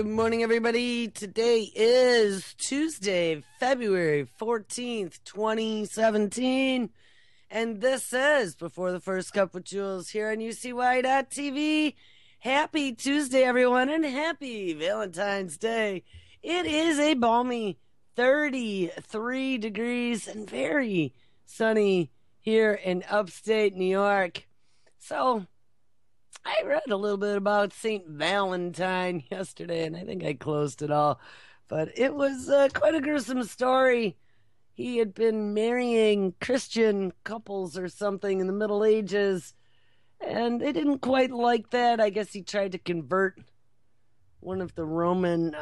Good morning, everybody. Today is Tuesday, February 14th, 2017. And this is Before the First Cup with Jules here on UCY.TV. Happy Tuesday, everyone, and happy Valentine's Day. It is a balmy 33 degrees and very sunny here in upstate New York. So, I read a little bit about St. Valentine yesterday, and I think I closed it all. But it was quite a gruesome story. He had been marrying Christian couples or something in the Middle Ages, and they didn't quite like that. I guess he tried to convert one of the Roman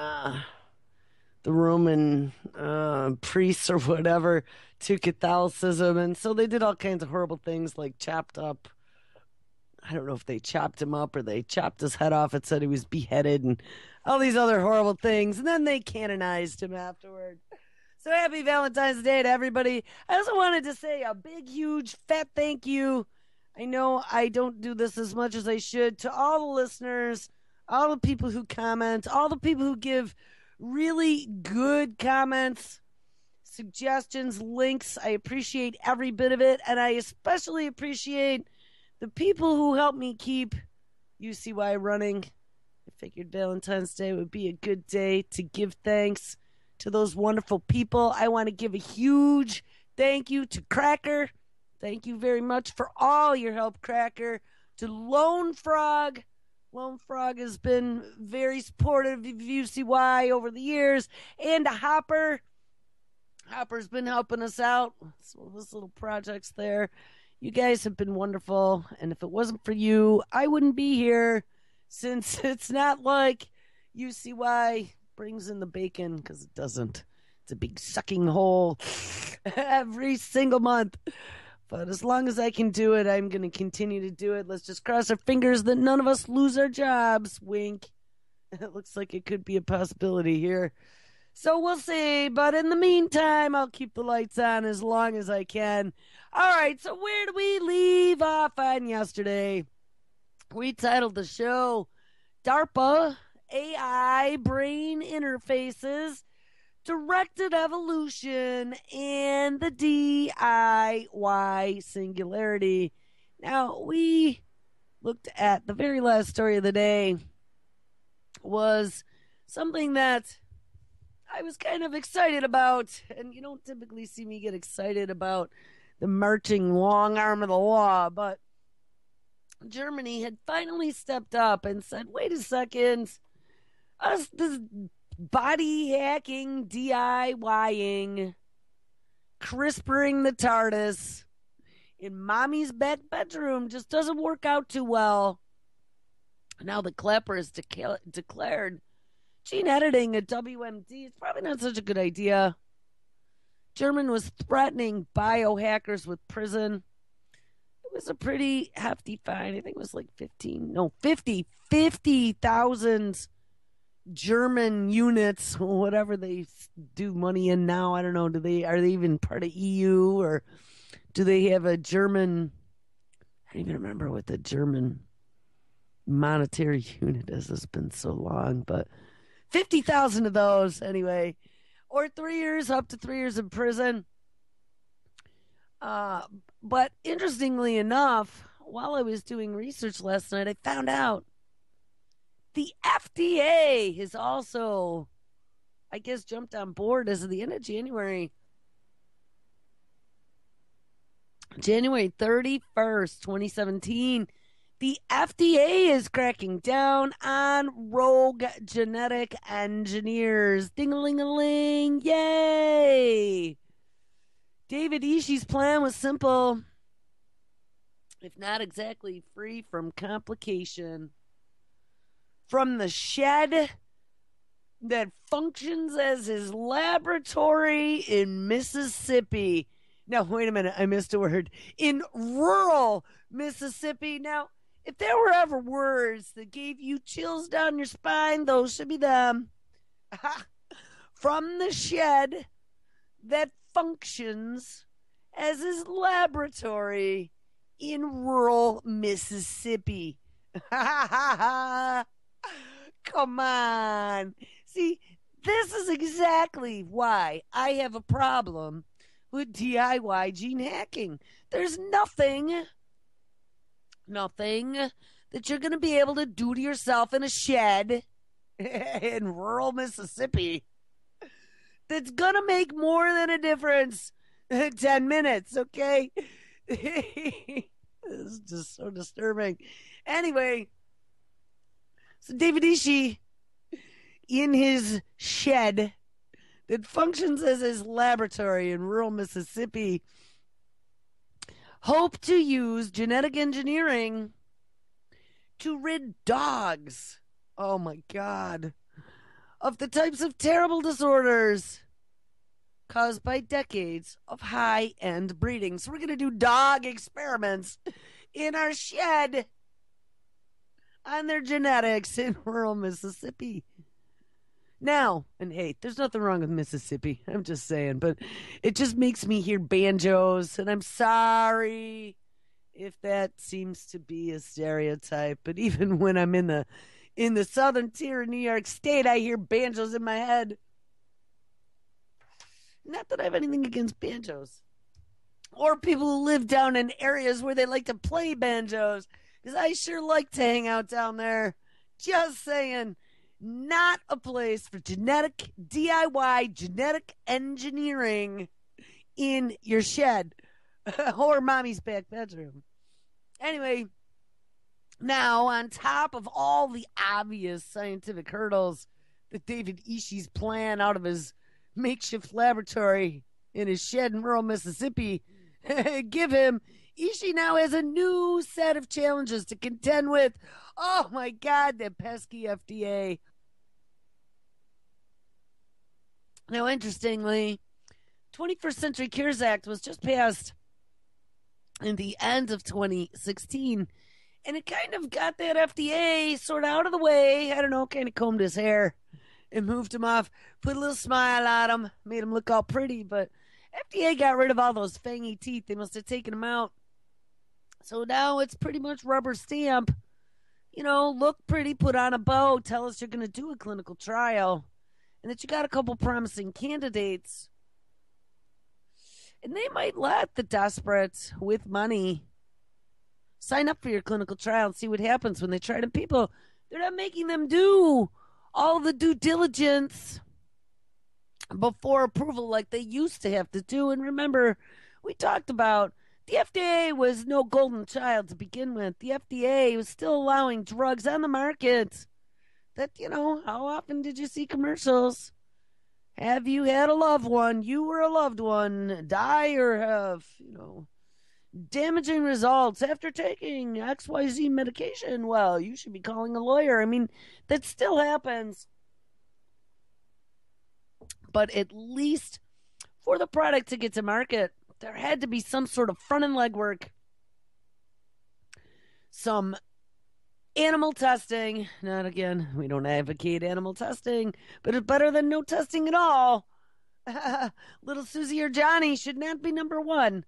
priests or whatever to Catholicism, and so they did all kinds of horrible things like chopped up. I don't know if they chopped him up or they chopped his head off. It said he was beheaded and all these other horrible things. And then they canonized him afterward. So happy Valentine's Day to everybody. I also wanted to say a big, huge, fat thank you. I know I don't do this as much as I should to all the listeners, all the people who comment, all the people who give really good comments, suggestions, links. I appreciate every bit of it. And I especially appreciate the people who help me keep UCY running. I figured Valentine's Day would be a good day to give thanks to those wonderful people. I want to give a huge thank you to Cracker. Thank you very much for all your help, Cracker. To Lone Frog. Lone Frog has been very supportive of UCY over the years. And to Hopper. Hopper's been helping us out. So this little project's there. You guys have been wonderful, and if it wasn't for you, I wouldn't be here, since it's not like UCY brings in the bacon, because it doesn't. It's a big sucking hole every single month. But as long as I can do it, I'm going to continue to do it. Let's just cross our fingers that none of us lose our jobs. Wink. It looks like it could be a possibility here. So we'll see, but in the meantime, I'll keep the lights on as long as I can. All right, so where do we leave off on yesterday? We titled the show DARPA AI Brain Interfaces, Directed Evolution, and the DIY Singularity. Now, we looked at the very last story of the day was something that I was kind of excited about, and you don't typically see me get excited about the marching long arm of the law, but Germany had finally stepped up and said, wait a second, this body hacking, DIYing, CRISPRing the TARDIS in mommy's back bedroom just doesn't work out too well. Now the Clapper has declared gene editing at WMD is probably not such a good idea. German was threatening biohackers with prison. It was a pretty hefty fine. I think it was like 50,000 German units, whatever they do money in now. I don't know. Are they even part of EU, or do they have a German? I don't even remember what the German monetary unit is. It's been so long, but 50,000 of those, anyway. Or 3 years, up to 3 years in prison. But interestingly enough, while I was doing research last night, I found out the FDA has also, I guess, jumped on board as of the end of January. January 31st, 2017. The FDA is cracking down on rogue genetic engineers. Ding-a-ling-a-ling. Yay! David Ishii's plan was simple, if not exactly free from complication. From the shed that functions as his laboratory in Mississippi. Now, wait a minute. I missed a word. In rural Mississippi. Now, if there were ever words that gave you chills down your spine, those should be them. From the shed that functions as his laboratory in rural Mississippi. Come on. See, this is exactly why I have a problem with DIY gene hacking. There's nothing that you're going to be able to do to yourself in a shed in rural Mississippi that's going to make more than a difference in 10 minutes, okay? This is just so disturbing. Anyway, so David Ishii, in his shed that functions as his laboratory in rural Mississippi, hope to use genetic engineering to rid dogs, oh my God, of the types of terrible disorders caused by decades of high-end breeding. So we're going to do dog experiments in our shed on their genetics in rural Mississippi. Now, and hey, there's nothing wrong with Mississippi. I'm just saying, but it just makes me hear banjos, and I'm sorry if that seems to be a stereotype. But even when I'm in the southern tier of New York State, I hear banjos in my head. Not that I have anything against banjos or people who live down in areas where they like to play banjos, because I sure like to hang out down there. Just saying. Not a place for genetic DIY genetic engineering in your shed or mommy's back bedroom. Anyway, now on top of all the obvious scientific hurdles that David Ishii's plan out of his makeshift laboratory in his shed in rural Mississippi give him, Ishii now has a new set of challenges to contend with. Oh my God, that pesky FDA. Now, interestingly, 21st Century Cures Act was just passed in the end of 2016, and it kind of got that FDA sort of out of the way. I don't know, kind of combed his hair and moved him off, put a little smile on him, made him look all pretty, but FDA got rid of all those fangy teeth. They must have taken them out. So now it's pretty much rubber stamp. You know, look pretty, put on a bow, tell us you're going to do a clinical trial, and that you got a couple promising candidates. And they might let the desperate with money sign up for your clinical trial and see what happens when they try to people. They're not making them do all the due diligence before approval like they used to have to do. And remember, we talked about the FDA was no golden child to begin with. The FDA was still allowing drugs on the market that, you know, how often did you see commercials? Have you had a loved one, you or a loved one, die or have, you know, damaging results after taking XYZ medication? Well, you should be calling a lawyer. I mean, that still happens. But at least for the product to get to market, there had to be some sort of front end legwork, some animal testing. Not again, we don't advocate animal testing, but it's better than no testing at all. Little Susie or Johnny should not be number one.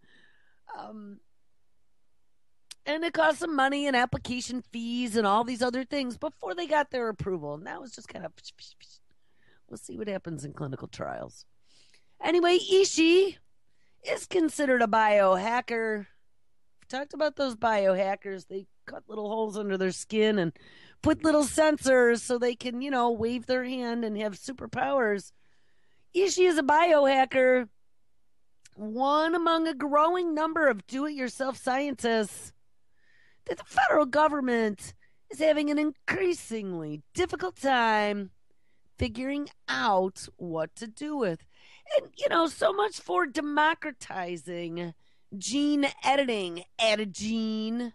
And it cost some money and application fees and all these other things before they got their approval. Now it's just kind of, we'll see what happens in clinical trials. Anyway, Ishii is considered a biohacker. We talked about those biohackers. They cut little holes under their skin and put little sensors so they can, you know, wave their hand and have superpowers. Ishii is a biohacker, one among a growing number of do-it-yourself scientists that the federal government is having an increasingly difficult time figuring out what to do with. And, you know, so much for democratizing gene editing. Adagene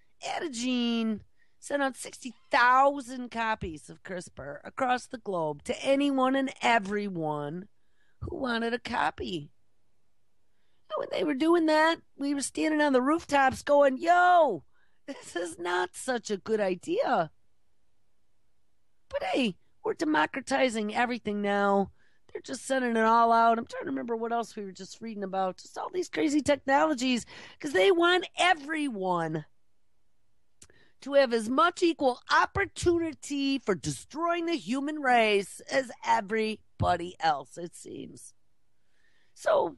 sent out 60,000 copies of CRISPR across the globe to anyone and everyone who wanted a copy. And when they were doing that, we were standing on the rooftops going, yo, this is not such a good idea. But hey, we're democratizing everything now. They're just sending it all out. I'm trying to remember what else we were just reading about. Just all these crazy technologies because they want everyone to have as much equal opportunity for destroying the human race as everybody else, it seems. So,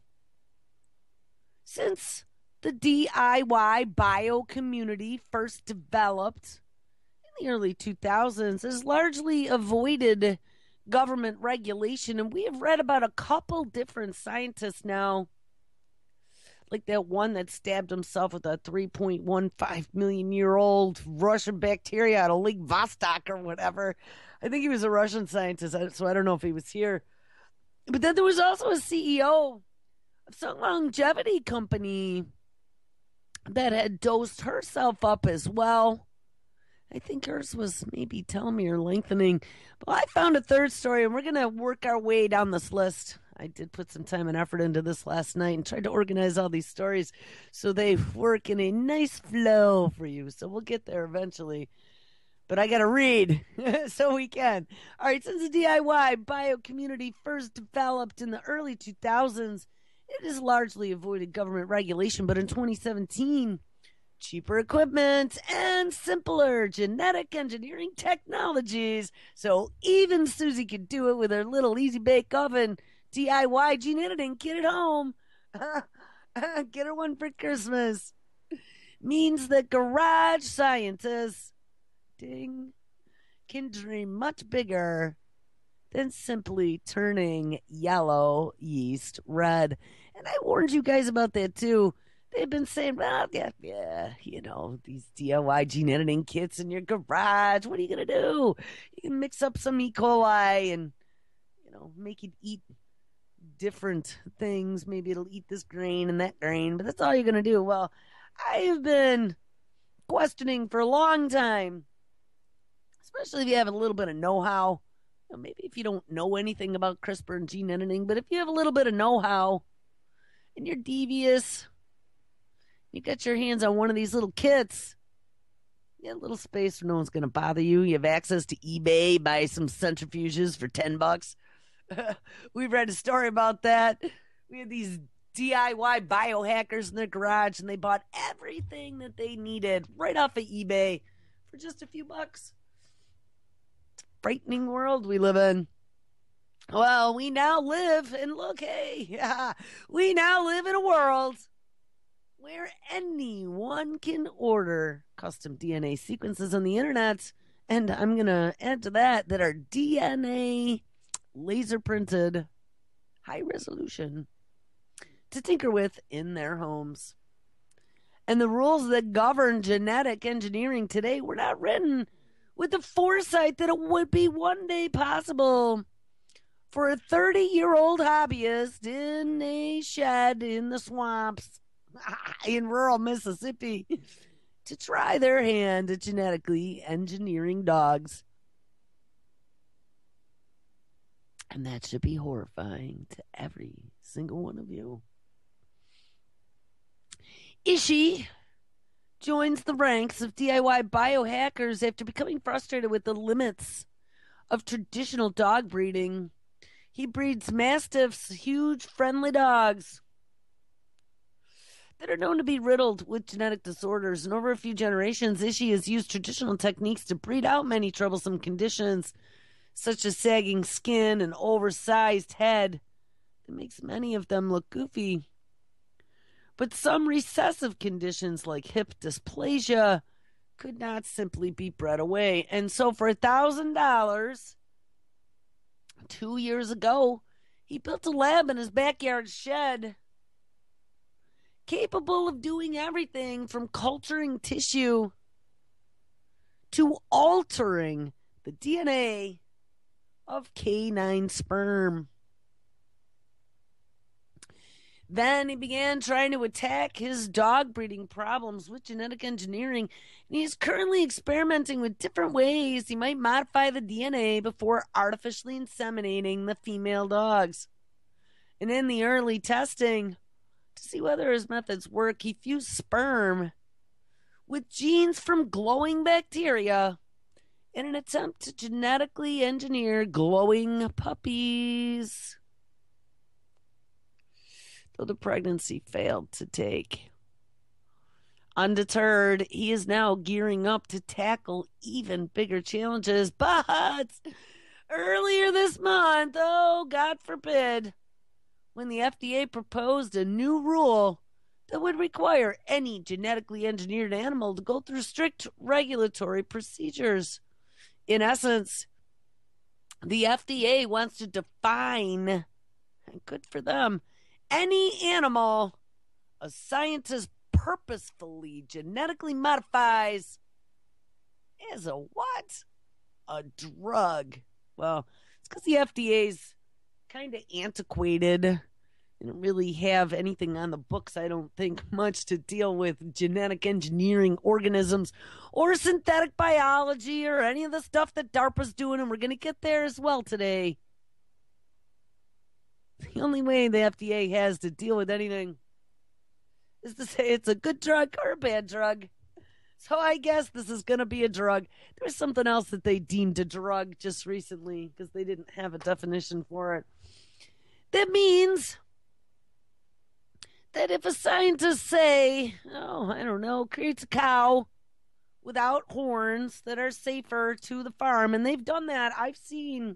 since the DIY bio community first developed in the early 2000s, has largely avoided government regulation, and we have read about a couple different scientists now, like that one that stabbed himself with a 3.15 million year old Russian bacteria out of Lake Vostok or whatever. I think he was a Russian scientist, so I don't know if he was here. But then there was also a CEO of some longevity company that had dosed herself up as well. I think hers was maybe telomere lengthening. But I found a third story, and we're going to work our way down this list. I did put some time and effort into this last night and tried to organize all these stories so they work in a nice flow for you. So we'll get there eventually. But I got to read so we can. All right, since the DIY bio community first developed in the early 2000s, it has largely avoided government regulation. But in 2017, cheaper equipment and simpler genetic engineering technologies, so even Susie could do it with her little easy bake oven DIY gene editing kit at home. Get her one for Christmas. Means that garage scientists, ding, can dream much bigger than simply turning yellow yeast red. And I warned you guys about that too. They've been saying, well, yeah, these DIY gene editing kits in your garage. What are you going to do? You can mix up some E. coli and, make it eat different things. Maybe it'll eat this grain and that grain, but that's all you're going to do. Well, I've been questioning for a long time, especially if you have a little bit of know-how. Maybe if you don't know anything about CRISPR and gene editing, but if you have a little bit of know-how and you're devious, you got your hands on one of these little kits, you got a little space where no one's going to bother you. You have access to eBay, buy some centrifuges for $10. We've read a story about that. We had these DIY biohackers in their garage, and they bought everything that they needed right off of eBay for just a few bucks. It's a frightening world we live in. Well, we now live, and look, hey, we now live in a world where anyone can order custom DNA sequences on the internet. And I'm going to add to that are DNA laser printed, high resolution to tinker with in their homes. And the rules that govern genetic engineering today were not written with the foresight that it would be one day possible for a 30-year-old hobbyist in a shed in the swamps in rural Mississippi to try their hand at genetically engineering dogs. And that should be horrifying to every single one of you. Ishi joins the ranks of DIY biohackers after becoming frustrated with the limits of traditional dog breeding. He breeds mastiffs, huge, friendly dogs that are known to be riddled with genetic disorders. And over a few generations, Ishi has used traditional techniques to breed out many troublesome conditions, such as sagging skin and oversized head that makes many of them look goofy. But some recessive conditions like hip dysplasia could not simply be bred away. And so for $1,000, 2 years ago, he built a lab in his backyard shed capable of doing everything from culturing tissue to altering the DNA of canine sperm. Then he began trying to attack his dog breeding problems with genetic engineering, and he is currently experimenting with different ways he might modify the DNA before artificially inseminating the female dogs. And in the early testing, to see whether his methods work, he fused sperm with genes from glowing bacteria in an attempt to genetically engineer glowing puppies. Though the pregnancy failed to take, Undeterred, he is now gearing up to tackle even bigger challenges. But earlier this month, oh, God forbid, when the FDA proposed a new rule that would require any genetically engineered animal to go through strict regulatory procedures. In essence, the FDA wants to define, and good for them, any animal a scientist purposefully genetically modifies as a what? A drug. Well, it's because the FDA's kind of antiquated. They don't really have anything on the books, I don't think, much to deal with genetic engineering organisms or synthetic biology or any of the stuff that DARPA's doing, and we're going to get there as well today. The only way the FDA has to deal with anything is to say it's a good drug or a bad drug. So I guess this is going to be a drug. There's something else that they deemed a drug just recently because they didn't have a definition for it. That means that if a scientist, say, oh, I don't know, creates a cow without horns that are safer to the farm, and they've done that. I've seen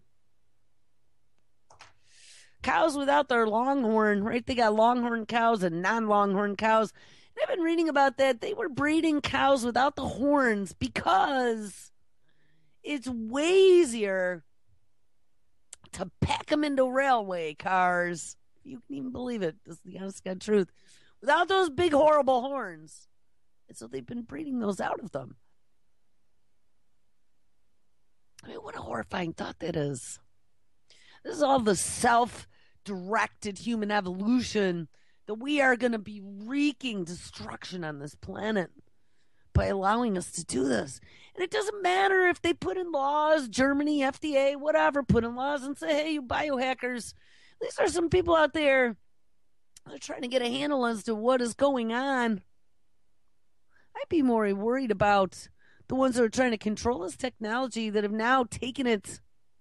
cows without their longhorn, right? They got longhorn cows and non-longhorn cows. And I've been reading about that. They were breeding cows without the horns because it's way easier to pack them into railway cars. You can even believe it. This is the honest God truth. Without those big, horrible horns. And so they've been breeding those out of them. I mean, what a horrifying thought that is. This is all the self-directed human evolution that we are going to be wreaking destruction on this planet by allowing us to do this. And it doesn't matter if they put in laws, Germany, FDA, whatever, put in laws and say, hey, you biohackers, these are some people out there that are trying to get a handle as to what is going on. I'd be more worried about the ones that are trying to control this technology that have now taken it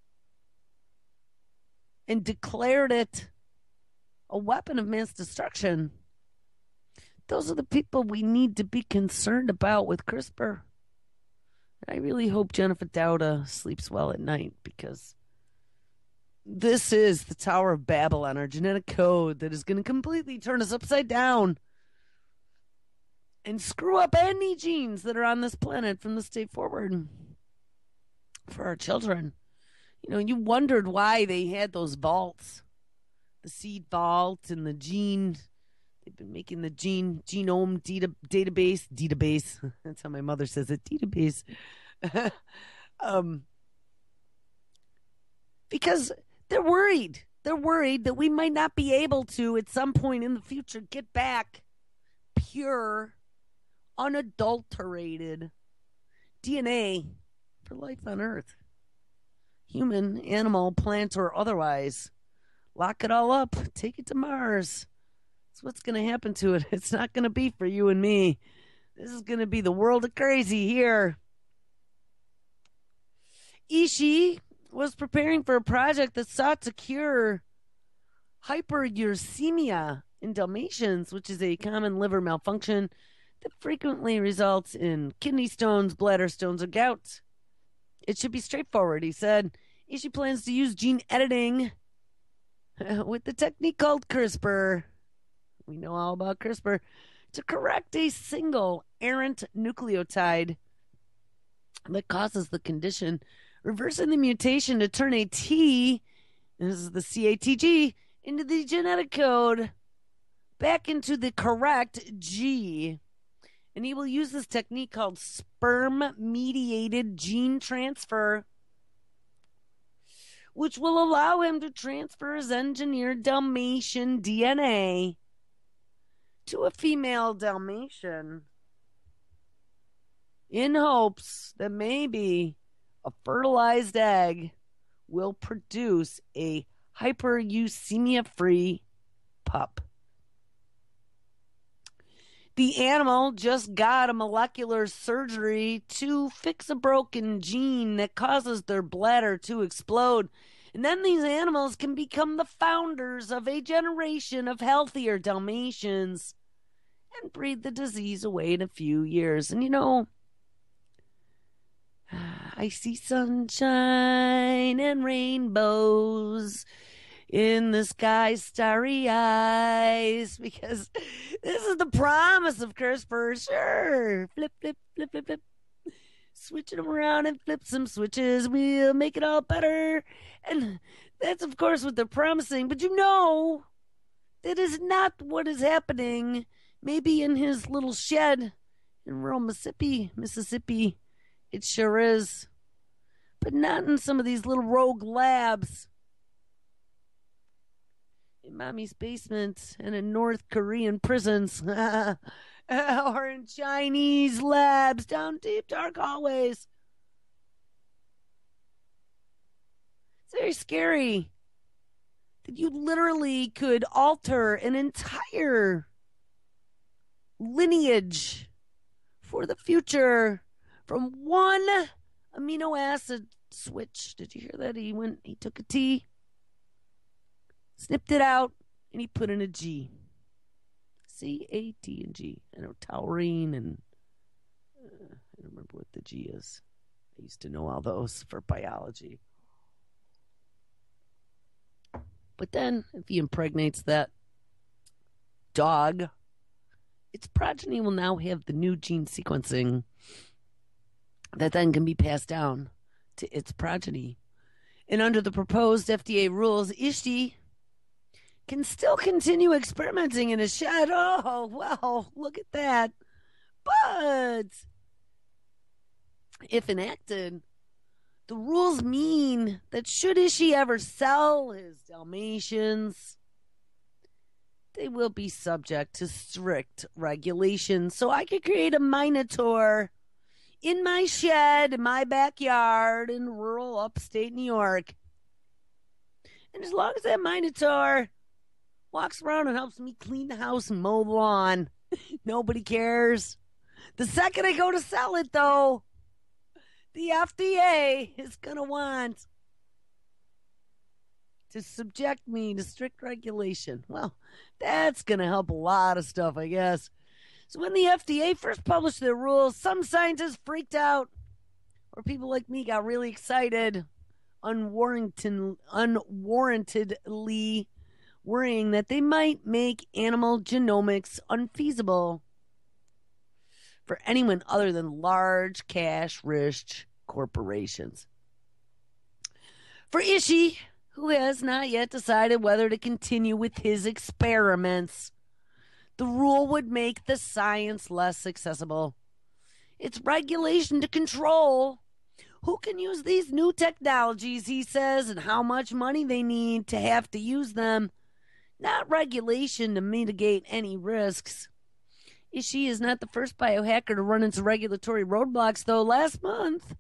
and declared it a weapon of mass destruction. Those are the people we need to be concerned about with CRISPR. I really hope Jennifer Dauda sleeps well at night because this is the Tower of Babel, our genetic code that is going to completely turn us upside down and screw up any genes that are on this planet from this day forward for our children. You know, you wondered why they had those vaults, the seed vault and the gene. They've been making the genome database. That's how my mother says it, database. Because they're worried. They're worried that we might not be able to, at some point in the future, get back pure, unadulterated DNA for life on Earth. Human, animal, plant, or otherwise. Lock it all up. Take it to Mars. That's what's going to happen to it. It's not going to be for you and me. This is going to be the world of crazy here. Ishii was preparing for a project that sought to cure hyperuricemia in Dalmatians, which is a common liver malfunction that frequently results in kidney stones, bladder stones, or gout. It should be straightforward, he said. Ishii plans to use gene editing with the technique called CRISPR. We know all about CRISPR to correct a single errant nucleotide that causes the condition, reversing the mutation to turn a T, this is the CATG, into the genetic code back into the correct G. And he will use this technique called sperm-mediated gene transfer, which will allow him to transfer his engineered Dalmatian DNA to a female Dalmatian in hopes that maybe a fertilized egg will produce a hyperuricemia-free pup. The animal just got a molecular surgery to fix a broken gene that causes their bladder to explode. And then these animals can become the founders of a generation of healthier Dalmatians. and breed the disease away in a few years. And I see sunshine and rainbows in the sky's starry eyes, because this is the promise of CRISPR. Sure. Flip, flip, flip, flip, flip. Switching them around and flip some switches. We'll make it all better. And that's, of course, what they're promising. But that is not what is happening. Maybe in his little shed in rural Mississippi, it sure is. But not in some of these little rogue labs. In mommy's basement and in North Korean prisons. Or in Chinese labs down deep, dark hallways. It's very scary that you literally could alter an entire lineage for the future from one amino acid switch. Did you hear that? He took a T, snipped it out, and he put in a G. C, A, T, and G. I know taurine, and I don't remember what the G is. I used to know all those for biology. But then, if he impregnates that dog, its progeny will now have the new gene sequencing that then can be passed down to its progeny. And under the proposed FDA rules, Ishti can still continue experimenting in a shed. Oh, well, look at that. But if enacted, the rules mean that should Ishii ever sell his Dalmatians, they will be subject to strict regulations. So I could create a Minotaur in my shed, in my backyard, in rural upstate New York. And as long as that Minotaur walks around and helps me clean the house and mow the lawn, nobody cares. The second I go to sell it, though, the FDA is going to want to subject me to strict regulation. Well, that's going to help a lot of stuff, I guess. So when the FDA first published their rules, some scientists freaked out, or people like me got really excited, unwarrantedly worrying that they might make animal genomics unfeasible for anyone other than large cash-rich corporations. For Ishii, who has not yet decided whether to continue with his experiments, the rule would make the science less accessible. It's regulation to control who can use these new technologies, he says, and how much money they need to have to use them. Not regulation to mitigate any risks. Ishii is not the first biohacker to run into regulatory roadblocks, though. Last month,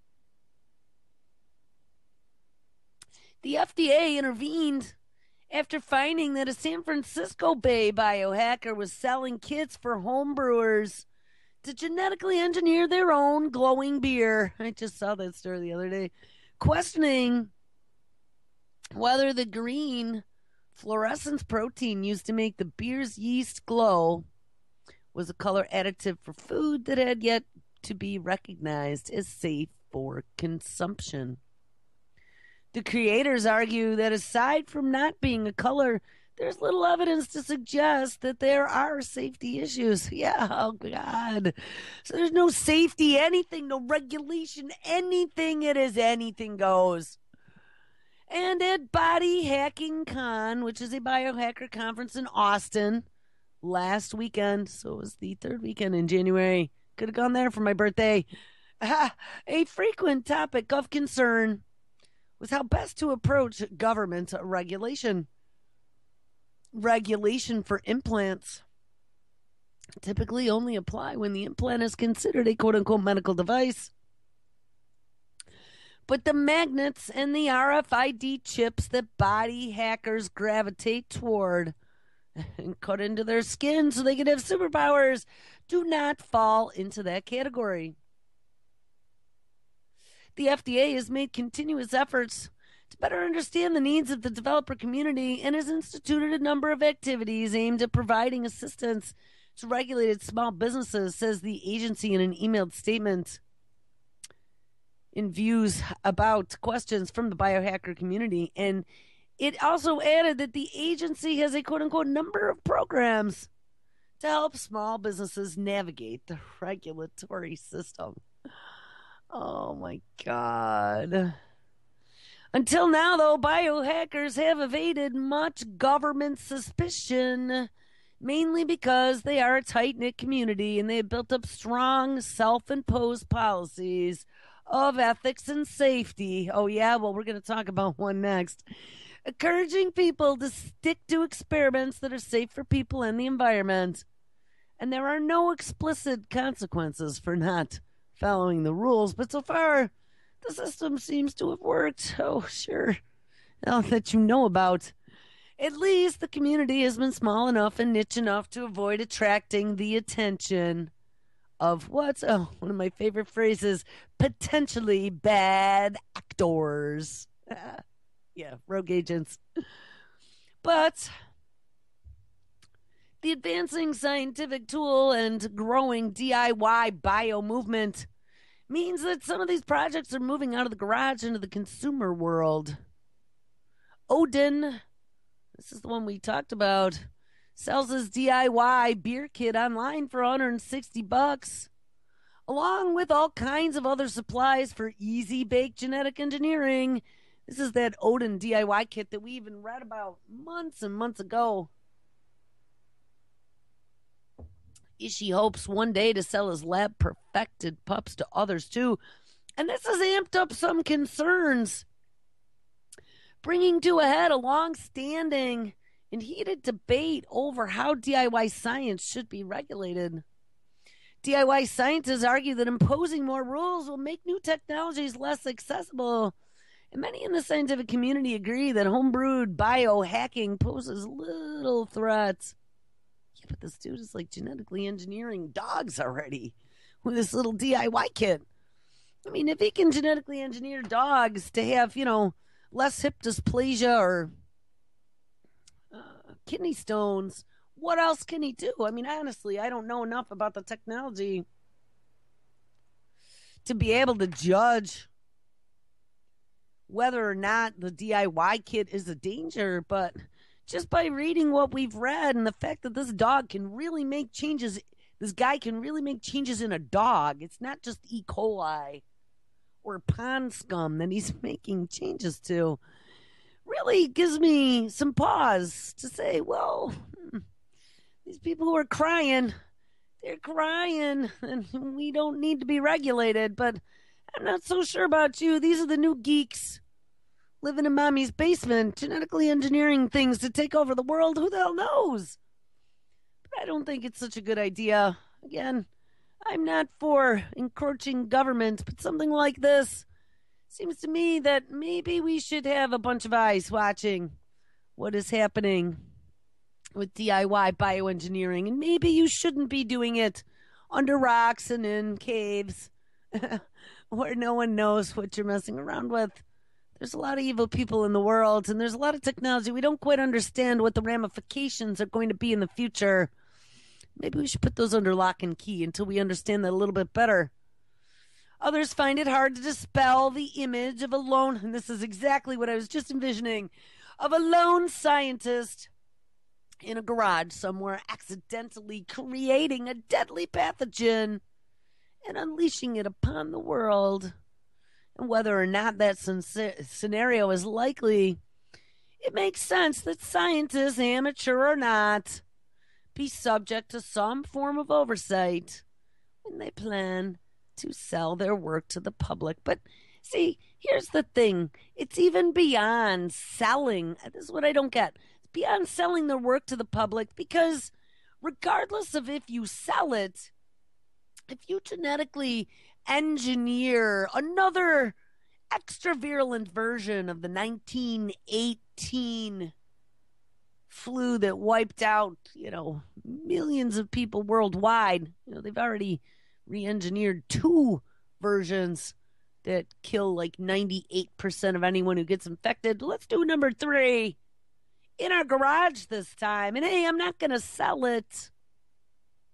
the FDA intervened after finding that a San Francisco Bay biohacker was selling kits for homebrewers to genetically engineer their own glowing beer. I just saw that story the other day. Questioning whether the green fluorescence protein used to make the beer's yeast glow was a color additive for food that had yet to be recognized as safe for consumption. The creators argue that aside from not being a color, there's little evidence to suggest that there are safety issues. Yeah, oh God. So there's no safety, anything, no regulation, anything. It is anything goes. And at Body Hacking Con, which is a biohacker conference in Austin last weekend, so it was the third weekend in January. Could have gone there for my birthday. A frequent topic of concern was how best to approach government regulation. Regulation for implants typically only apply when the implant is considered a quote-unquote medical device. But the magnets and the RFID chips that body hackers gravitate toward and cut into their skin so they can have superpowers do not fall into that category. The FDA has made continuous efforts to better understand the needs of the developer community and has instituted a number of activities aimed at providing assistance to regulated small businesses, says the agency in an emailed statement. In views about questions from the biohacker community. And it also added that the agency has a quote unquote number of programs to help small businesses navigate the regulatory system. Oh my God. Until now, though, biohackers have evaded much government suspicion, mainly because they are a tight knit community and they have built up strong self imposed policies of ethics and safety. Oh, yeah, well, we're going to talk about one next. Encouraging people to stick to experiments that are safe for people and the environment. And there are no explicit consequences for not following the rules, but so far, the system seems to have worked. Oh, sure. Now that you know about. At least the community has been small enough and niche enough to avoid attracting the attention of what's one of my favorite phrases, potentially bad actors. Yeah, rogue agents. But the advancing scientific tool and growing DIY bio movement means that some of these projects are moving out of the garage into the consumer world. Odin, this is the one we talked about, sells his DIY beer kit online for $160, along with all kinds of other supplies for easy bake genetic engineering. This is that Odin DIY kit that we even read about months and months ago. Ishii hopes one day to sell his lab perfected pups to others too. And this has amped up some concerns, bringing to a head a long standing and heated debate over how DIY science should be regulated. DIY scientists argue that imposing more rules will make new technologies less accessible. And many in the scientific community agree that homebrewed biohacking poses little threats. Yeah, but this dude is like genetically engineering dogs already with this little DIY kit. I mean, if he can genetically engineer dogs to have, less hip dysplasia or kidney stones, what else can he do? I mean, honestly, I don't know enough about the technology to be able to judge whether or not the DIY kit is a danger, but just by reading what we've read and the fact that this dog can really make changes, this guy can really make changes in a dog. It's not just E. coli or pond scum that he's making changes to. Really gives me some pause to say, well, these people who are crying, they're crying, and we don't need to be regulated, but I'm not so sure about you. These are the new geeks living in mommy's basement, genetically engineering things to take over the world. Who the hell knows? But I don't think it's such a good idea. Again, I'm not for encroaching government, but something like this seems to me that maybe we should have a bunch of eyes watching what is happening with DIY bioengineering, and maybe you shouldn't be doing it under rocks and in caves where no one knows what you're messing around with. There's a lot of evil people in the world, and there's a lot of technology. We don't quite understand what the ramifications are going to be in the future. Maybe we should put those under lock and key until we understand that a little bit better. Others find it hard to dispel the image of a lone, and this is exactly what I was just envisioning, of a lone scientist in a garage somewhere accidentally creating a deadly pathogen and unleashing it upon the world. And whether or not that scenario is likely, it makes sense that scientists, amateur or not, be subject to some form of oversight when they plan to sell their work to the public. But see, here's the thing. It's even beyond selling. This is what I don't get. It's beyond selling their work to the public, because regardless of if you sell it, if you genetically engineer another extra virulent version of the 1918 flu that wiped out, millions of people worldwide. They've already re-engineered 2 versions that kill like 98% of anyone who gets infected. Let's do number 3 in our garage this time. And hey, I'm not going to sell it.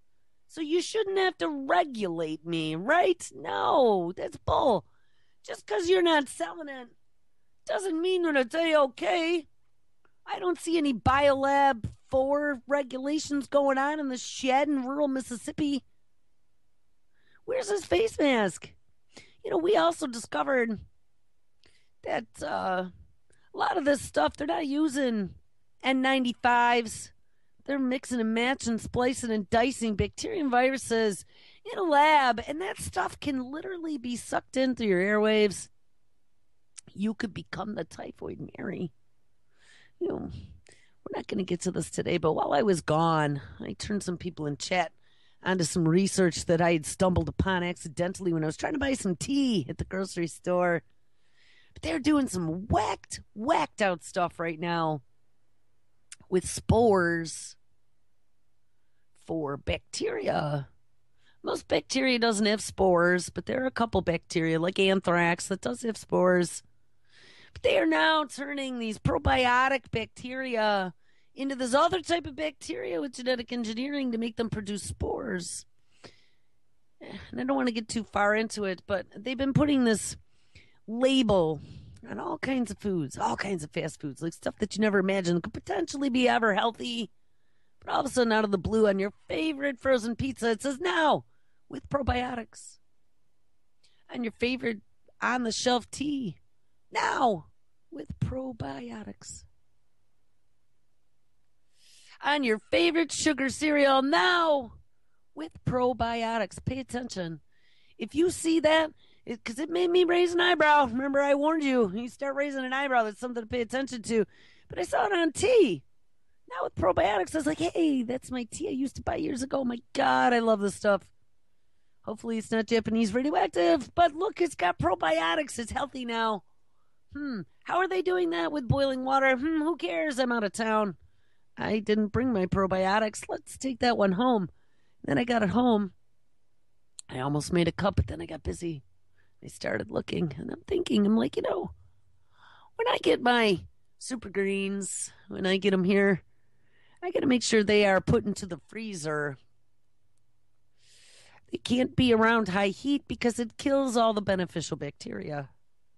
So you shouldn't have to regulate me, right? No, that's bull. Just because you're not selling it doesn't mean that it's A-okay. I don't see any Biolab 4 regulations going on in the shed in rural Mississippi. Where's his face mask? We also discovered that a lot of this stuff, they're not using N95s. They're mixing and matching, splicing and dicing bacteria and viruses in a lab, and that stuff can literally be sucked in through your airwaves. You could become the typhoid Mary. We're not going to get to this today, but while I was gone, I turned some people in chat onto some research that I had stumbled upon accidentally when I was trying to buy some tea at the grocery store. But they're doing some whacked out stuff right now with spores for bacteria. Most bacteria doesn't have spores, but there are a couple bacteria like anthrax that does have spores. But they are now turning these probiotic bacteria into this other type of bacteria with genetic engineering to make them produce spores. And I don't want to get too far into it, but they've been putting this label on all kinds of foods, all kinds of fast foods, like stuff that you never imagined could potentially be ever healthy. But all of a sudden, out of the blue, on your favorite frozen pizza, it says now with probiotics. On your favorite on the shelf tea, now with probiotics. On your favorite sugar cereal, now with probiotics. Pay attention. If you see that, because it made me raise an eyebrow. Remember, I warned you. You start raising an eyebrow, that's something to pay attention to. But I saw it on tea. Now with probiotics, I was like, hey, that's my tea I used to buy years ago. My God, I love this stuff. Hopefully it's not Japanese radioactive. But look, it's got probiotics. It's healthy now. How are they doing that with boiling water? Who cares? I'm out of town. I didn't bring my probiotics. Let's take that one home. Then I got it home. I almost made a cup, but then I got busy. I started looking, and I'm like, when I get my super greens, when I get them here, I got to make sure they are put into the freezer. They can't be around high heat because it kills all the beneficial bacteria.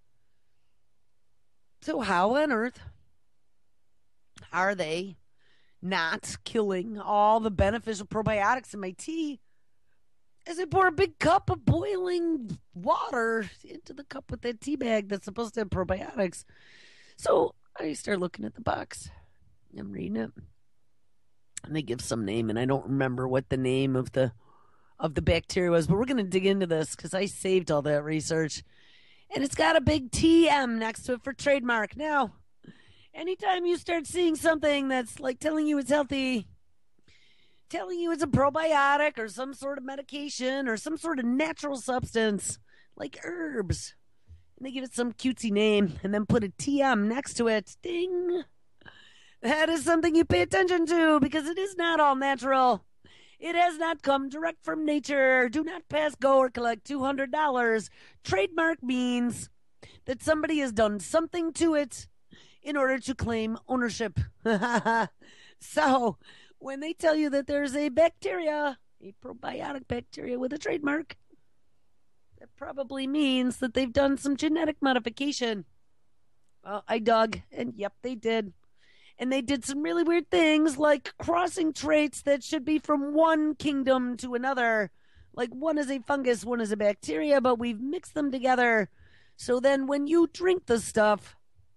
So how on earth are they not killing all the beneficial probiotics in my tea as I pour a big cup of boiling water into the cup with that tea bag that's supposed to have probiotics? So I start looking at the box. I'm reading it. And they give some name, and I don't remember what the name of the bacteria was, but we're going to dig into this because I saved all that research. And it's got a big TM next to it for trademark. Now, anytime you start seeing something that's like telling you it's healthy, telling you it's a probiotic or some sort of medication or some sort of natural substance like herbs, and they give it some cutesy name and then put a TM next to it, ding, that is something you pay attention to because it is not all natural. It has not come direct from nature. Do not pass go or collect $200. Trademark means that somebody has done something to it in order to claim ownership. So, when they tell you that there's a bacteria, a probiotic bacteria with a trademark, that probably means that they've done some genetic modification. Well, I dug, and yep, they did. And they did some really weird things like crossing traits that should be from one kingdom to another. Like one is a fungus, one is a bacteria, but we've mixed them together. So then when you drink the stuff,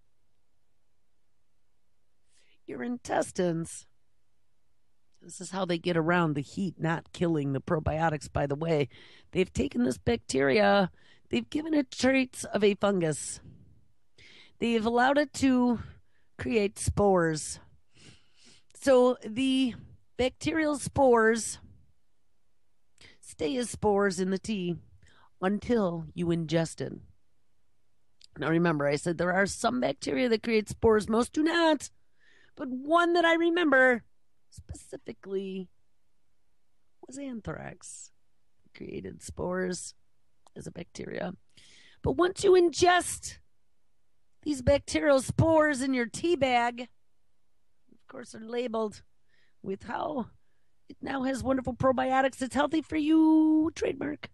your intestines, this is how they get around the heat not killing the probiotics, by the way. They've taken this bacteria, they've given it traits of a fungus. They've allowed it to create spores. So the bacterial spores stay as spores in the tea until you ingest it. Now remember, I said there are some bacteria that create spores, most do not. But one that I remember specifically was anthrax. It created spores as a bacteria. But once you ingest these bacterial spores in your tea bag, of course, are labeled with how It now has wonderful probiotics. It's healthy for you. Trademark.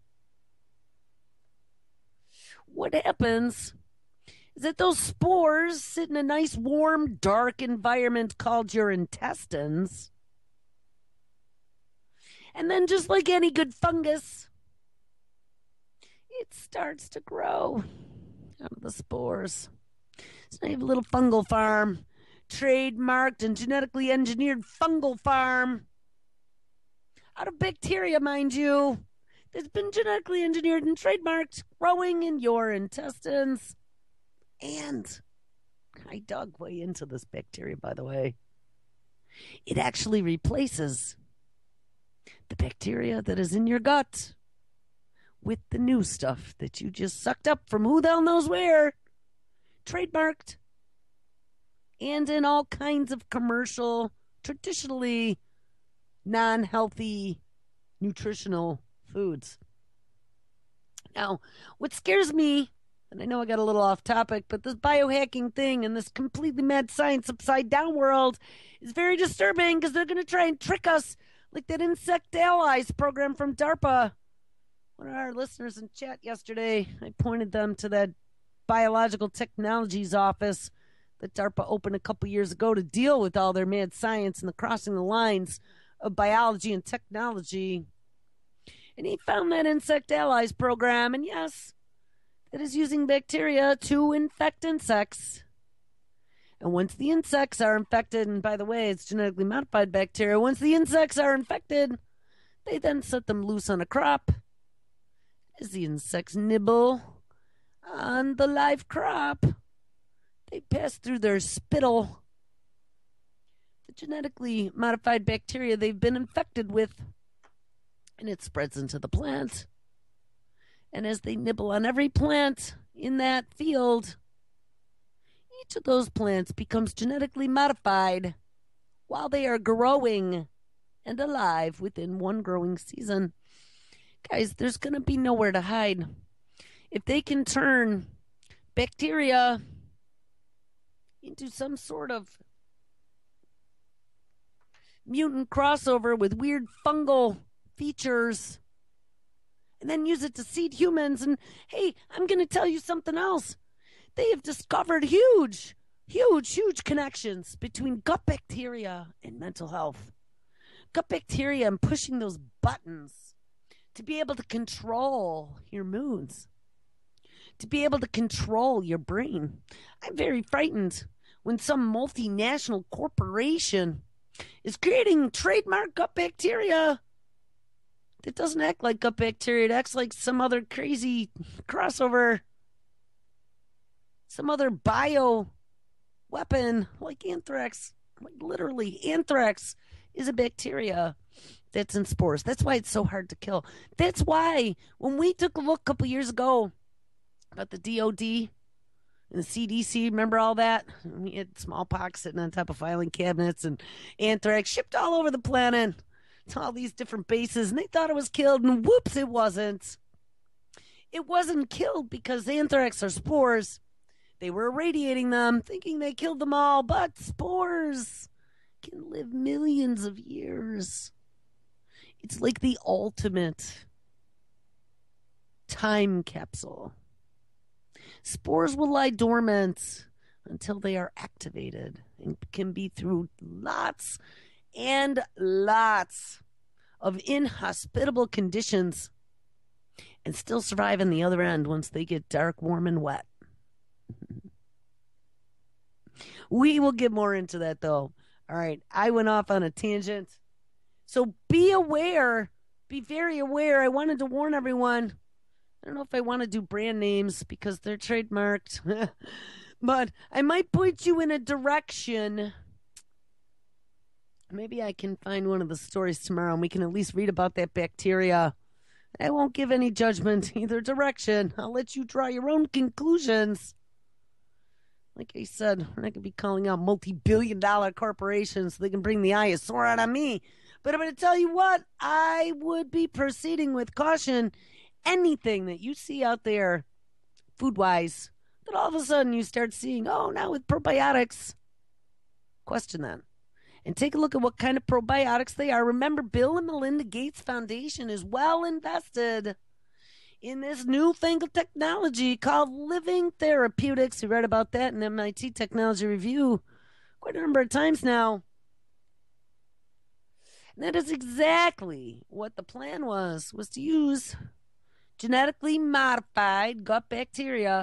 What happens is that those spores sit in a nice, warm, dark environment called your intestines. And then, just like any good fungus, it starts to grow out of the spores. So now you have a little fungal farm, trademarked and genetically engineered fungal farm. Out of bacteria, mind you, that's been genetically engineered and trademarked, growing in your intestines. And I dug way into this bacteria, by the way. It actually replaces the bacteria that is in your gut with the new stuff that you just sucked up from who the hell knows where. Trademarked. And in all kinds of commercial, traditionally non-healthy, nutritional foods. Now, what scares me, and I know I got a little off topic, but this biohacking thing and this completely mad science upside down world is very disturbing because they're going to try and trick us like that Insect Allies program from DARPA. One of our listeners in chat yesterday, I pointed them to that Biological Technologies office that DARPA opened a couple years ago to deal with all their mad science and the crossing the lines of biology and technology. And he found that Insect Allies program, and yes, it is using bacteria to infect insects. And once the insects are infected, and by the way, it's genetically modified bacteria, once the insects are infected, they then set them loose on a crop. As the insects nibble on the live crop, they pass through their spittle the genetically modified bacteria they've been infected with, and it spreads into the plant. And as they nibble on every plant in that field, each of those plants becomes genetically modified while they are growing and alive within one growing season. Guys, there's going to be nowhere to hide. If they can turn bacteria into some sort of mutant crossover with weird fungal features and then use it to seed humans, and hey, I'm going to tell you something else. They have discovered huge connections between gut bacteria and mental health. Gut bacteria and pushing those buttons to be able to control your moods, to be able to control your brain. I'm very frightened when some multinational corporation is creating trademark gut bacteria that doesn't act like gut bacteria. It acts like some other crazy crossover, some other bio weapon like anthrax. Like literally, anthrax is a bacteria that's in spores. That's why it's so hard to kill. That's why when we took a look a couple years ago about the DOD and the CDC, remember all that? We had smallpox sitting on top of filing cabinets and anthrax shipped all over the planet to all these different bases, and they thought it was killed, and whoops, it wasn't. It wasn't killed because anthrax are spores. They were irradiating them, thinking they killed them all, but spores can live millions of years. It's like the ultimate time capsule. Spores will lie dormant until they are activated and can be through lots and lots of inhospitable conditions and still survive on the other end once they get dark, warm, and wet. We will get more into that, though. All right, I went off on a tangent. So be aware, be very aware. I wanted to warn everyone. I don't know if I want to do brand names because they're trademarked, but I might point you in a direction. Maybe I can find one of the stories tomorrow and we can at least read about that bacteria. I won't give any judgment either direction. I'll let you draw your own conclusions. Like I said, we're not going to be calling out multi-billion-dollar corporations so they can bring the eyesore out on me. But I'm going to tell you what, I would be proceeding with caution. Anything that you see out there, food-wise, that all of a sudden you start seeing, oh, now with probiotics, question that. and take a look at what kind of probiotics they are. Remember, Bill and Melinda Gates Foundation is well invested in this newfangled technology called living therapeutics. We read about that in MIT Technology Review quite a number of times now. And that is exactly what the plan was to use genetically modified gut bacteria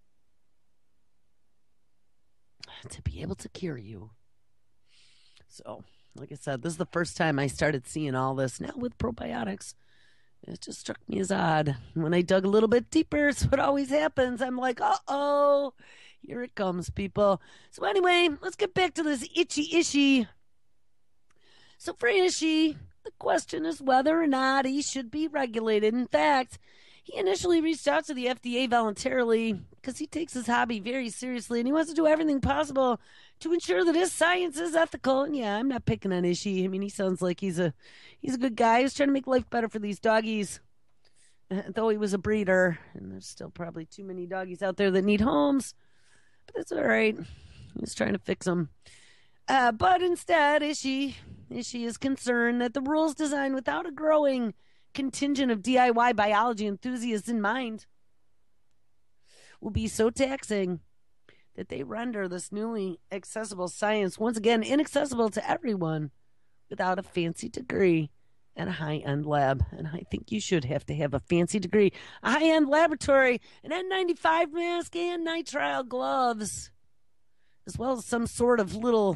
to be able to cure you. So, like I said, this is the first time I started seeing all this now with probiotics. It just struck me as odd. When I dug a little bit deeper, it's what always happens. I'm like, uh-oh, here it comes, people. So anyway, let's get back to this itchy issue. So for Ishii, the question is whether or not he should be regulated. In fact, he initially reached out to the FDA voluntarily because he takes his hobby very seriously and he wants to do everything possible to ensure that his science is ethical. And yeah, I'm not picking on Ishii. I mean, he sounds like he's a good guy who's trying to make life better for these doggies. Though he was a breeder, and there's still probably too many doggies out there that need homes. But that's all right. He's trying to fix them. But instead, Ishii is concerned that the rules designed without a growing contingent of DIY biology enthusiasts in mind will be so taxing that they render this newly accessible science once again inaccessible to everyone without a fancy degree and a high-end lab. And I think you should have to have a fancy degree, a high-end laboratory, an N95 mask, and nitrile gloves, as well as some sort of little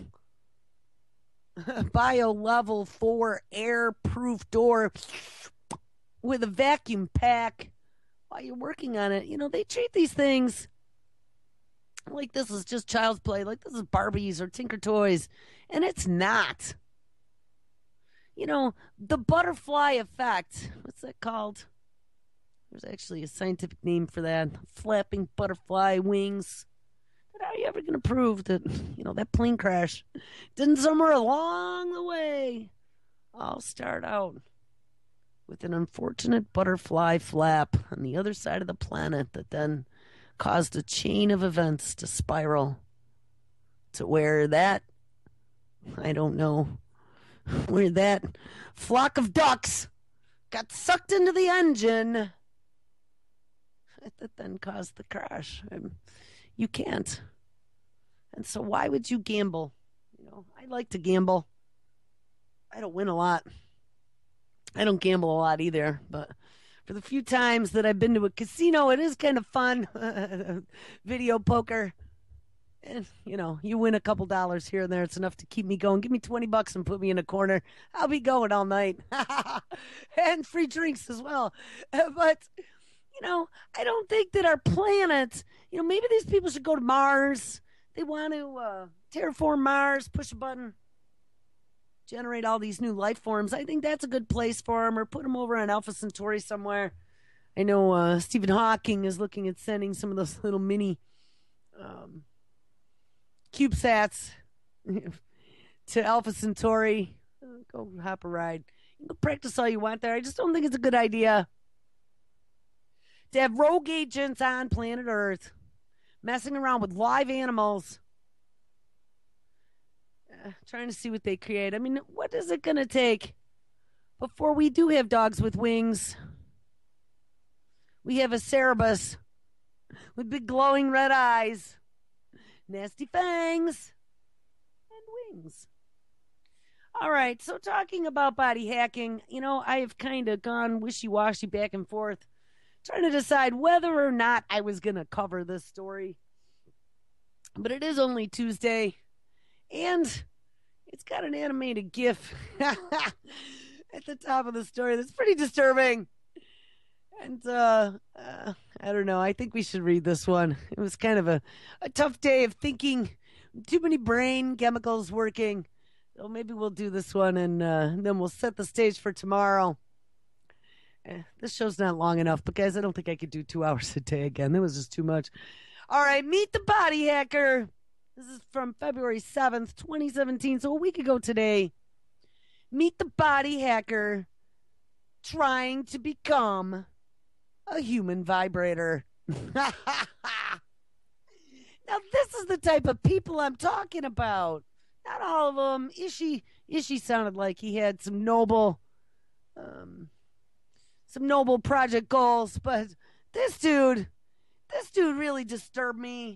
bio level 4 air-proof door with a vacuum pack while you're working on it. You know, they treat these things like this is just child's play, like this is Barbies or Tinker Toys, and it's not. You know, the butterfly effect, what's that called? There's actually a scientific name for that. Flapping butterfly wings. How are you ever going to prove that, you know, that plane crash didn't somewhere along the way all start out with an unfortunate butterfly flap on the other side of the planet that then caused a chain of events to spiral to where that, I don't know, where that flock of ducks got sucked into the engine that then caused the crash. You can't. And so why would you gamble? You know, I like to gamble. I don't win a lot. I don't gamble a lot either, but for the few times that I've been to a casino, it is kind of fun. Video poker. And, you know, you win a couple dollars here and there. It's enough to keep me going. Give me $20 and put me in a corner. I'll be going all night. And free drinks as well. But, you know, I don't think that our planet, you know, maybe these people should go to Mars. They want to terraform Mars, push a button, generate all these new life forms. I think that's a good place for them, or put them over on Alpha Centauri somewhere. I know Stephen Hawking is looking at sending some of those little mini CubeSats to Alpha Centauri. Go hop a ride. You can practice all you want there. I just don't think it's a good idea to have rogue agents on planet Earth messing around with live animals, trying to see what they create. I mean, what is it going to take before we do have dogs with wings? We have a Cerebus with big glowing red eyes, nasty fangs, and wings. All right, so talking about body hacking, you know, I have kind of gone wishy-washy back and forth, trying to decide whether or not I was going to cover this story. But it is only Tuesday, and it's got an animated GIF at the top of the story that's pretty disturbing. And I don't know. I think we should read this one. It was kind of a tough day of thinking, too many brain chemicals working. So maybe we'll do this one, and then we'll set the stage for tomorrow. This show's not long enough, but guys, I don't think I could do 2 hours a day again. That was just too much. All right, meet the body hacker. This is from February 7th, 2017, so a week ago today. Meet the body hacker trying to become a human vibrator. Now, this is the type of people I'm talking about. Not all of them. Ishi sounded like he had um, some noble project goals, but this dude, this dude really disturbed me.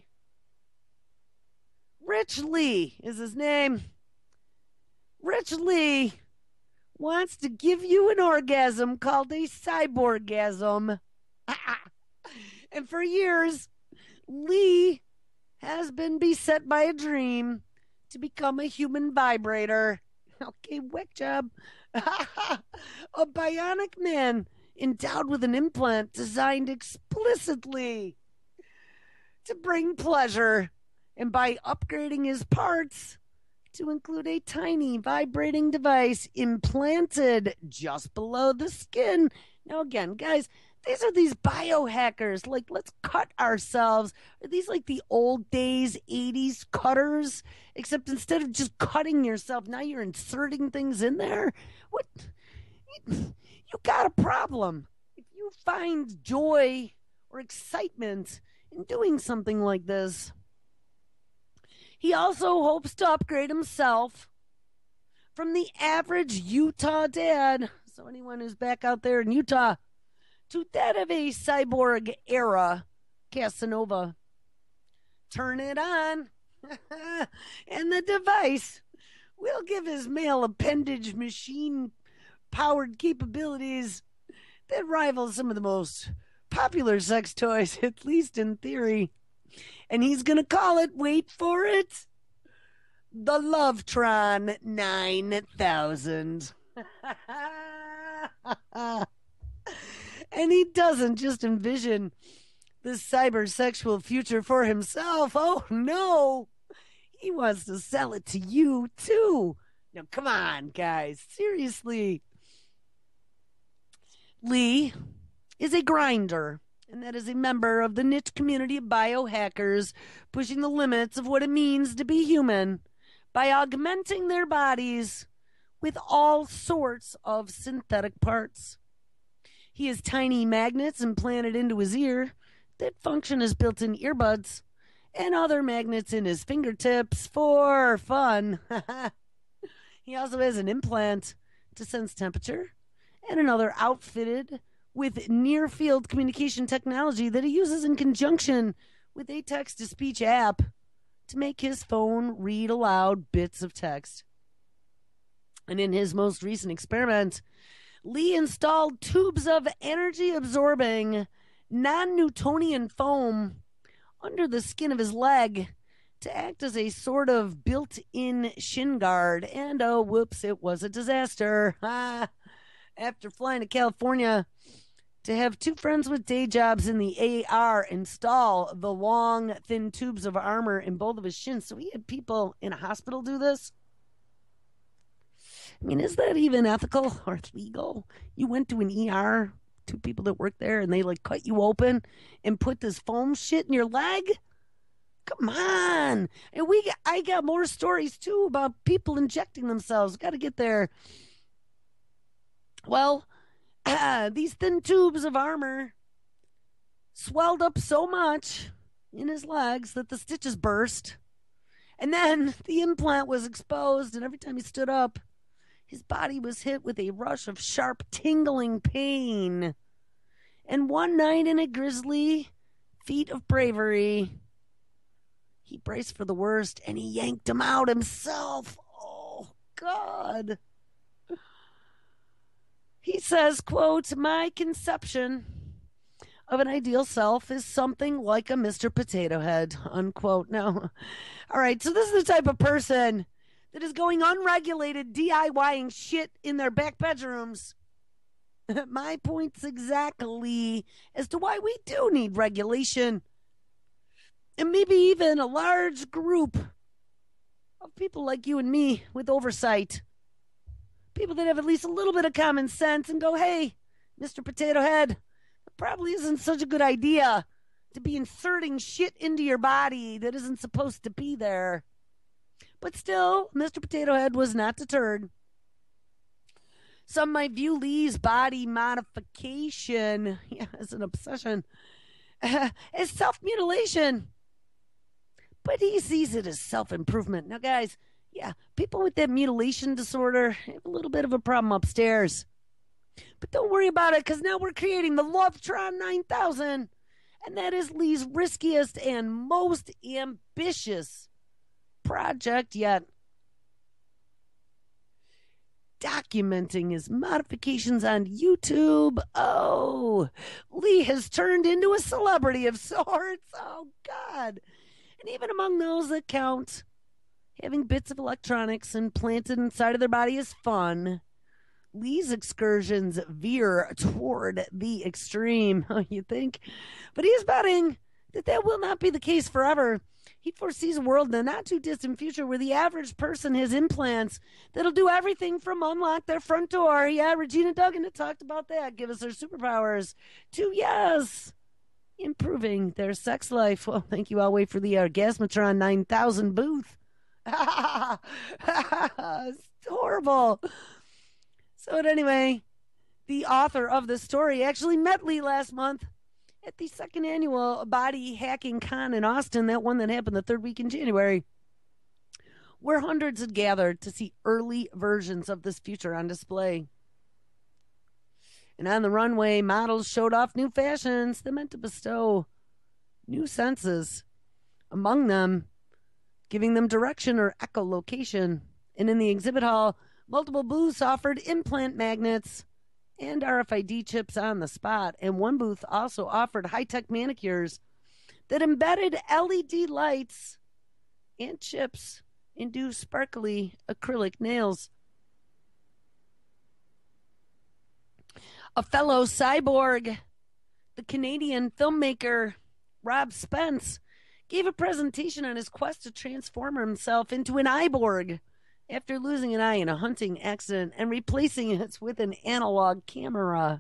Rich Lee is his name. Rich Lee wants to give you an orgasm called a cyborgasm. And for years, Lee has been beset by a dream to become a human vibrator. Okay, whack job. A bionic man endowed with an implant designed explicitly to bring pleasure. And by upgrading his parts to include a tiny vibrating device implanted just below the skin. Now, again, guys, these are these biohackers. Like, let's cut ourselves. Are these like the old days 80s cutters? Except instead of just cutting yourself, now you're inserting things in there? What? You got a problem. If you find joy or excitement in doing something like this, he also hopes to upgrade himself from the average Utah dad, so anyone who's back out there in Utah, to that of a cyborg era Casanova. Turn it on, and the device will give his male appendage machine powered capabilities that rival some of the most popular sex toys, at least in theory. And he's going to call it, wait for it, the Lovetron 9000. And he doesn't just envision this cybersexual future for himself. Oh, no. He wants to sell it to you, too. Now, come on, guys. Seriously. Lee is a grinder, and that is a member of the niche community of biohackers pushing the limits of what it means to be human by augmenting their bodies with all sorts of synthetic parts. He has tiny magnets implanted into his ear that function as built in earbuds and other magnets in his fingertips for fun. He also has an implant to sense temperature and another outfitted with near field communication technology that he uses in conjunction with a text to speech app to make his phone read aloud bits of text. And in his most recent experiment, Lee installed tubes of energy absorbing non Newtonian foam under the skin of his leg to act as a sort of built in shin guard. And oh, whoops, it was a disaster. After flying to California to have two friends with day jobs in the AR install the long, thin tubes of armor in both of his shins. So he had people in a hospital do this. I mean, is that even ethical or legal? You went to an ER, two people that work there, and they like cut you open and put this foam shit in your leg? Come on. And I got more stories too about people injecting themselves. Got to get there. Well, these thin tubes of armor swelled up so much in his legs that the stitches burst. And then the implant was exposed, and every time he stood up, his body was hit with a rush of sharp, tingling pain. And one night in a grisly feat of bravery, he braced for the worst and he yanked him out himself. Oh, God. He says, quote, "My conception of an ideal self is something like a Mr. Potato Head," unquote. Now, all right, so this is the type of person that is going unregulated DIYing shit in their back bedrooms. My point's exactly as to why we do need regulation. And maybe even a large group of people like you and me with oversight. People that have at least a little bit of common sense and go, hey, Mr. Potato Head, it probably isn't such a good idea to be inserting shit into your body that isn't supposed to be there. But still, Mr. Potato Head was not deterred. Some might view Lee's body modification as an obsession, as self-mutilation. But he sees it as self-improvement. Now, guys, Yeah, people with that mutilation disorder have a little bit of a problem upstairs. But don't worry about it, because now we're creating the Lovetron 9000. And that is Lee's riskiest and most ambitious project yet. Documenting his modifications on YouTube. Oh, Lee has turned into a celebrity of sorts. Oh, God. And even among those that count, having bits of electronics implanted inside of their body is fun. Lee's excursions veer toward the extreme, you think? But he's betting that that will not be the case forever. He foresees a world in the not too distant future where the average person has implants that'll do everything from unlock their front door. Yeah, Regina Duggan had talked about that. Give us their superpowers. To, yes, improving their sex life. Well, thank you. I'll wait for the Orgasmatron 9000 booth. It's horrible. So, anyway, the author of the story actually met Lee last month at the second annual Body Hacking Con in Austin, that one that happened the third week in January, where hundreds had gathered to see early versions of this future on display. And on the runway, models showed off new fashions that meant to bestow new senses, among them giving them direction or echolocation. And in the exhibit hall, multiple booths offered implant magnets and RFID chips on the spot, and one booth also offered high-tech manicures that embedded LED lights and chips into sparkly acrylic nails. A fellow cyborg, the Canadian filmmaker Rob Spence, gave a presentation on his quest to transform himself into an eyeborg after losing an eye in a hunting accident and replacing it with an analog camera.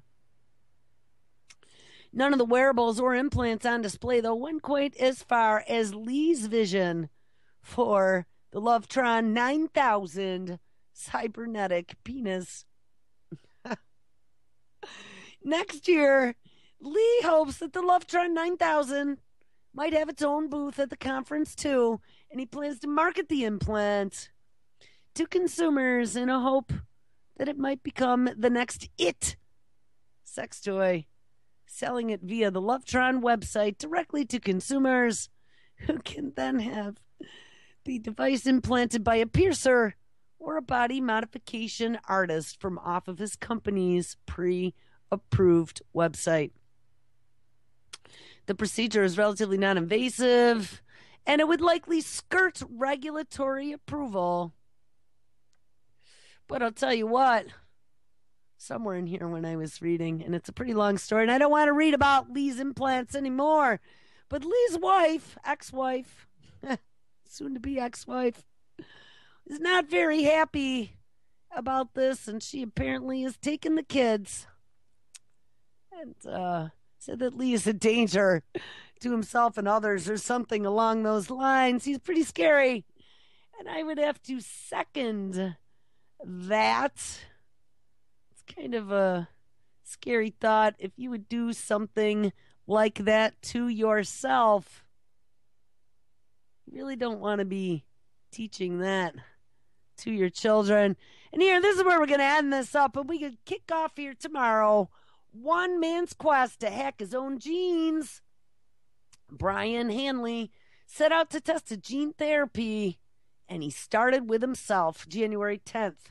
None of the wearables or implants on display, though, went quite as far as Lee's vision for the Lovetron 9000 cybernetic penis. Next year, Lee hopes that the Lovetron 9000 might have its own booth at the conference, too, and he plans to market the implant to consumers in a hope that it might become the next IT sex toy, selling it via the Lovetron website directly to consumers who can then have the device implanted by a piercer or a body modification artist from off of his company's pre-approved website. The procedure is relatively non-invasive, and it would likely skirt regulatory approval. But I'll tell you what, somewhere in here when I was reading, and it's a pretty long story, and I don't want to read about Lee's implants anymore, but Lee's wife, ex-wife, soon-to-be ex-wife, is not very happy about this, and she apparently has taken the kids and said that Lee is a danger to himself and others or something along those lines. He's pretty scary, and I would have to second that. It's kind of a scary thought if you would do something like that to yourself. You really don't want to be teaching that to your children. And here, this is where we're going to end this up, and we could kick off here tomorrow. One man's quest to hack his own genes. Brian Hanley set out to test a gene therapy, and he started with himself January 10th,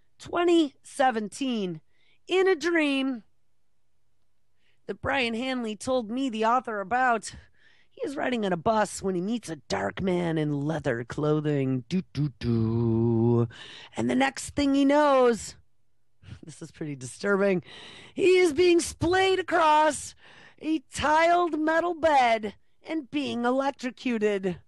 2017, in a dream that Brian Hanley told me, the author, about. He is riding on a bus when he meets a dark man in leather clothing. And the next thing he knows, this is pretty disturbing, he is being splayed across a tiled metal bed and being electrocuted.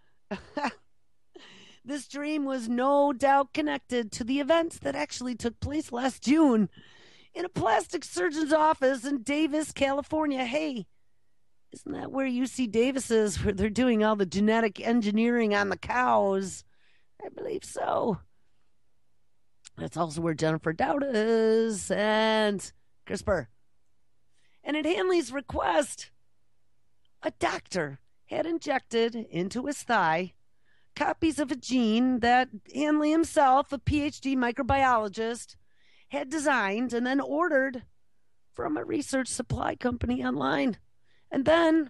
This dream was no doubt connected to the events that actually took place last June in a plastic surgeon's office in Davis, California. Hey, isn't that where UC Davis is, where they're doing all the genetic engineering on the cows? I believe so. That's also where Jennifer Dowd is and CRISPR. And at Hanley's request, a doctor had injected into his thigh copies of a gene that Hanley himself, a PhD microbiologist, had designed and then ordered from a research supply company online. And then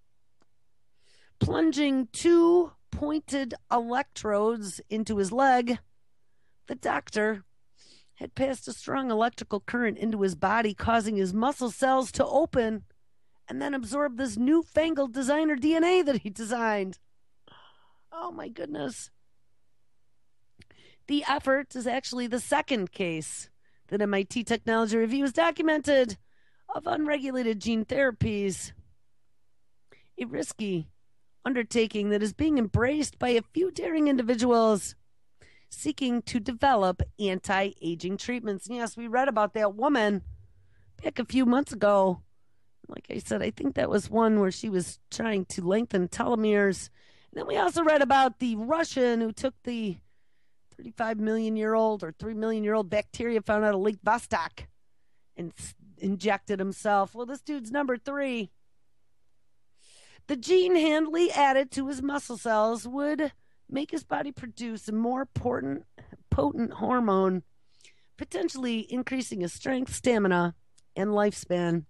plunging two pointed electrodes into his leg, the doctor had passed a strong electrical current into his body, causing his muscle cells to open and then absorb this newfangled designer DNA that he designed. Oh my goodness. The effort is actually the second case that MIT Technology Review has documented of unregulated gene therapies. A risky undertaking that is being embraced by a few daring individuals seeking to develop anti-aging treatments. And yes, we read about that woman back a few months ago. Like I said, I think that was one where she was trying to lengthen telomeres. And then we also read about the Russian who took the 35 million year old or 3 million year old bacteria found out of Lake Vostok and injected himself. Well, this dude's number 3. The gene Hanley added to his muscle cells would make his body produce a more potent hormone, potentially increasing his strength, stamina, and lifespan.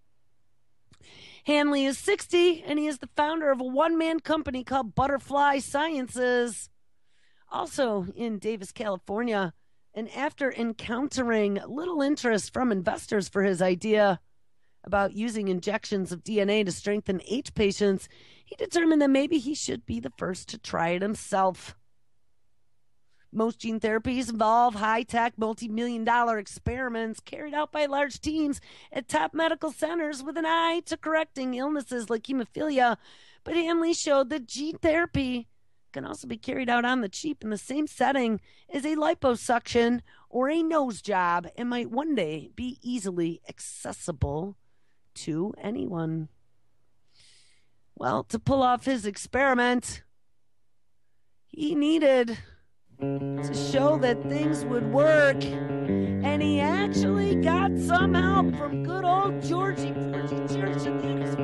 Hanley is 60, and he is the founder of a one-man company called Butterfly Sciences, also in Davis, California. And after encountering little interest from investors for his idea about using injections of DNA to strengthen AIDS patients, he determined that maybe he should be the first to try it himself. Most gene therapies involve high-tech, multi-million-dollar experiments carried out by large teams at top medical centers with an eye to correcting illnesses like hemophilia. But Hanley showed that gene therapy can also be carried out on the cheap in the same setting as a liposuction or a nose job and might one day be easily accessible to anyone. Well, to pull off his experiment, he needed to show that things would work, and he actually got some help from good old Georgie Church.